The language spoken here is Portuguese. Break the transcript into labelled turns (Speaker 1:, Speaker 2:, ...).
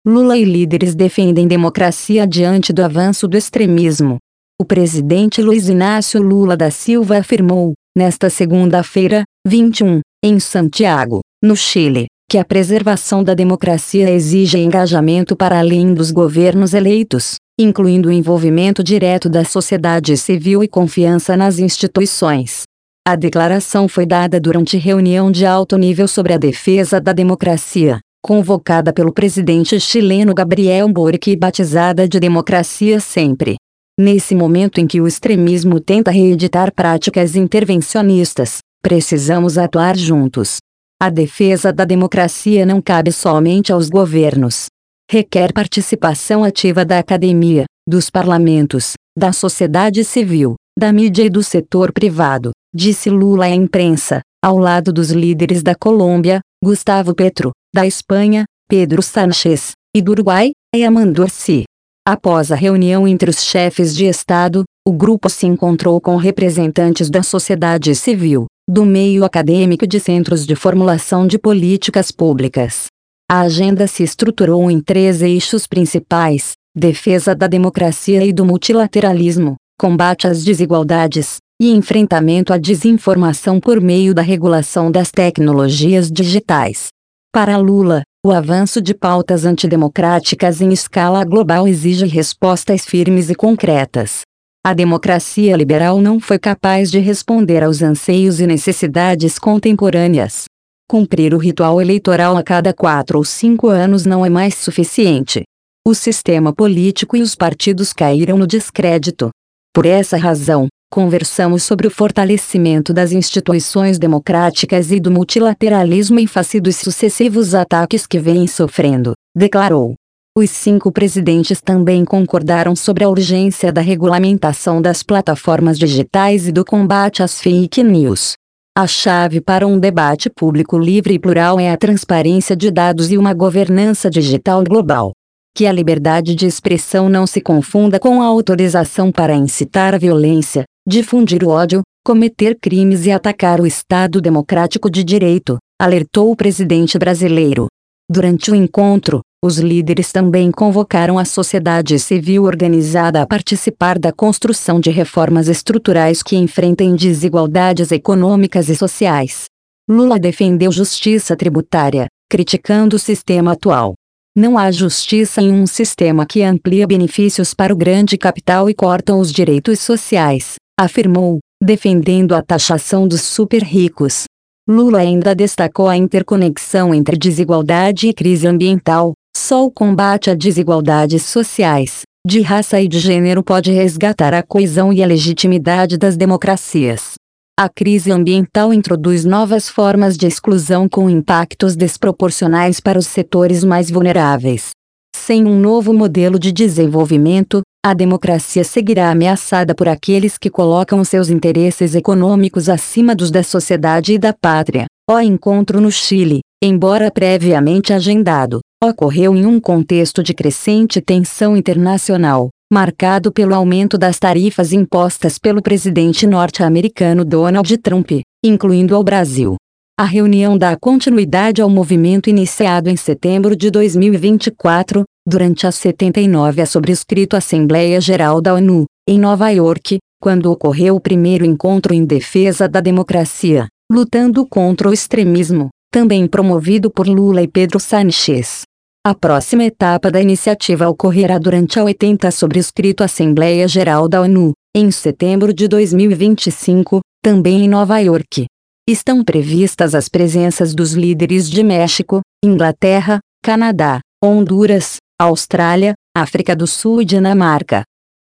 Speaker 1: Lula e líderes defendem democracia diante do avanço do extremismo. O presidente Luiz Inácio Lula da Silva afirmou, nesta segunda-feira, 21, em Santiago, no Chile, que a preservação da democracia exige engajamento para além dos governos eleitos, incluindo o envolvimento direto da sociedade civil e confiança nas instituições. A declaração foi dada durante reunião de alto nível sobre a defesa da democracia, convocada pelo presidente chileno Gabriel Boric e batizada de Democracia Sempre. Nesse momento em que o extremismo tenta reeditar práticas intervencionistas, precisamos atuar juntos. A defesa da democracia não cabe somente aos governos. Requer participação ativa da academia, dos parlamentos, da sociedade civil, da mídia e do setor privado, disse Lula à imprensa, ao lado dos líderes da Colômbia, Gustavo Petro, da Espanha, Pedro Sánchez, e do Uruguai, Yamandu Orsi. Após a reunião entre os chefes de Estado, o grupo se encontrou com representantes da sociedade civil, do meio acadêmico e de centros de formulação de políticas públicas. A agenda se estruturou em 3 eixos principais: defesa da democracia e do multilateralismo, combate às desigualdades, e enfrentamento à desinformação por meio da regulação das tecnologias digitais. Para Lula, o avanço de pautas antidemocráticas em escala global exige respostas firmes e concretas. A democracia liberal não foi capaz de responder aos anseios e necessidades contemporâneas. Cumprir o ritual eleitoral a cada 4 ou 5 anos não é mais suficiente. O sistema político e os partidos caíram no descrédito. Por essa razão, conversamos sobre o fortalecimento das instituições democráticas e do multilateralismo em face dos sucessivos ataques que vêm sofrendo, declarou. Os 5 presidentes também concordaram sobre a urgência da regulamentação das plataformas digitais e do combate às fake news. A chave para um debate público livre e plural é a transparência de dados e uma governança digital global. Que a liberdade de expressão não se confunda com a autorização para incitar a violência, difundir o ódio, cometer crimes e atacar o Estado democrático de direito, alertou o presidente brasileiro. Durante o encontro, os líderes também convocaram a sociedade civil organizada a participar da construção de reformas estruturais que enfrentem desigualdades econômicas e sociais. Lula defendeu justiça tributária, criticando o sistema atual. Não há justiça em um sistema que amplia benefícios para o grande capital e corta os direitos sociais, afirmou, defendendo a taxação dos super-ricos. Lula ainda destacou a interconexão entre desigualdade e crise ambiental. Só o combate a desigualdades sociais, de raça e de gênero pode resgatar a coesão e a legitimidade das democracias. A crise ambiental introduz novas formas de exclusão com impactos desproporcionais para os setores mais vulneráveis. Sem um novo modelo de desenvolvimento, a democracia seguirá ameaçada por aqueles que colocam seus interesses econômicos acima dos da sociedade e da pátria. O encontro no Chile, embora previamente agendado, ocorreu em um contexto de crescente tensão internacional, marcado pelo aumento das tarifas impostas pelo presidente norte-americano Donald Trump, incluindo ao Brasil. A reunião dá continuidade ao movimento iniciado em setembro de 2024, durante a 79ª sobrescrito Assembleia Geral da ONU, em Nova York, quando ocorreu o primeiro encontro em defesa da democracia, lutando contra o extremismo, também promovido por Lula e Pedro Sánchez. A próxima etapa da iniciativa ocorrerá durante a 80ª sobrescrito Assembleia Geral da ONU, em setembro de 2025, também em Nova York. Estão previstas as presenças dos líderes de México, Inglaterra, Canadá, Honduras, Austrália, África do Sul e Dinamarca.